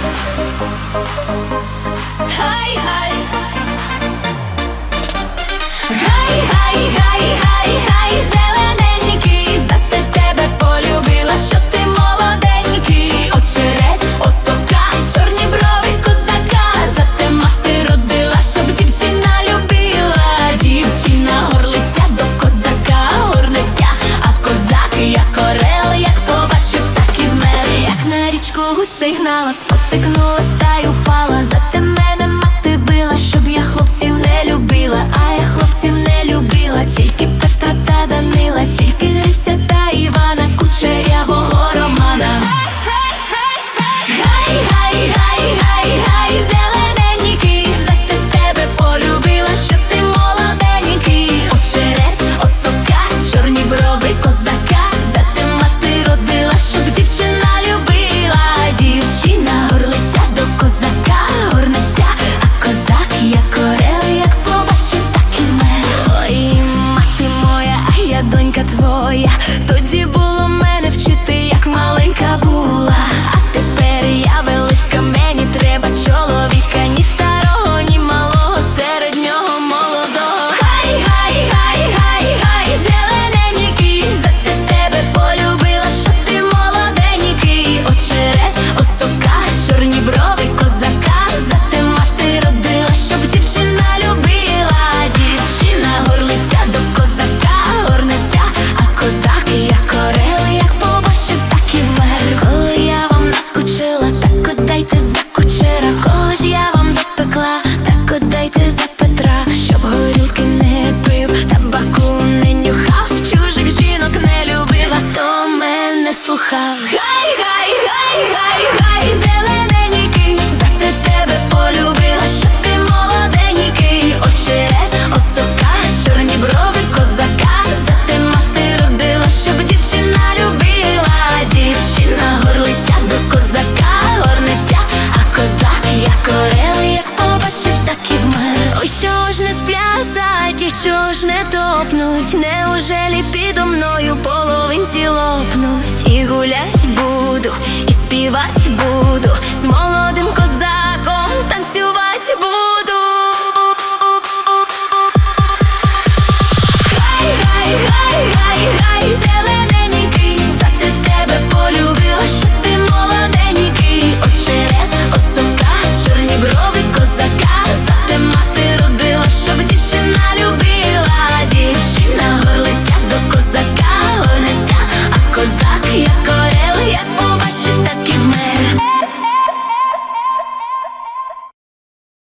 Хай, хай, хай, хай, хай, хай, хай, зелененький, за тебе полюбила, що ти молоденький. Очерет, осока, чорні брови козака, за те мати родила, щоб дівчина любила. Дівчина горлиця до козака горнеться, а козак як орел, як побачив, так і вмер. Як на річку гусей гнала, спотикнулась та й упала. За те мене мати била, щоб я хлопців не любила. А я хлопців не любила, тільки Петра та Данила, тільки Гриця та Івана, кучерявого Романа. Гай, гай, гай, гай, гай, зелененький, за тебе полюбила, що ти молоденький. Очерет, осока, чорні брови козака, за те мати родила, щоб дівчина любила. Дівчина горлиця до козака горнеться, а козак як орел, як побачив, так і вмер. Ой, мати моя, а я донька твоя, тоді було мене вчити, як маленька була. А тепер я велика, мені треба чоловіка, ні старого, ні малого, середнього, молодого. Хай, хай, хай, хай, хай, зелененький, за тебе полюбила, що ти молоденький. Очерет, осока, чорні брови козака, за те мати родила, щоб дівчина любила. Дівчина горлиця до козака горнеться, а козак як орел, як побачив, так і вмер. Коли я вам наскучила, так отдайте за кучера. Коли ж я вам допекла, так отдайте за Петра. Щоб горілки не пив, табаку не нюхав, чужих жінок не любив, а то мене слухав. Гай, гай, гай, гай, гай, зелененький, за тебе полюбила, що ти молоденький. Очерет, осока, чорні брови козака, за те мати родила, щоб дівчина любила. Дівчина горлиця до козака горнеться, а козак як орел, як побачив, так і вмер. Ой, чого ж не сплясать, і чого ж не топнуть, неужелі підо мною половинці лопнуть? І гулять буду, і співать буду, з молодим козаком танцювать буду.